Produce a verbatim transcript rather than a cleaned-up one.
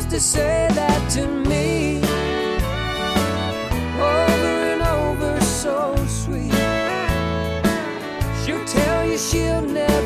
used to say that to me over and over, so sweet. She'll tell you she'll never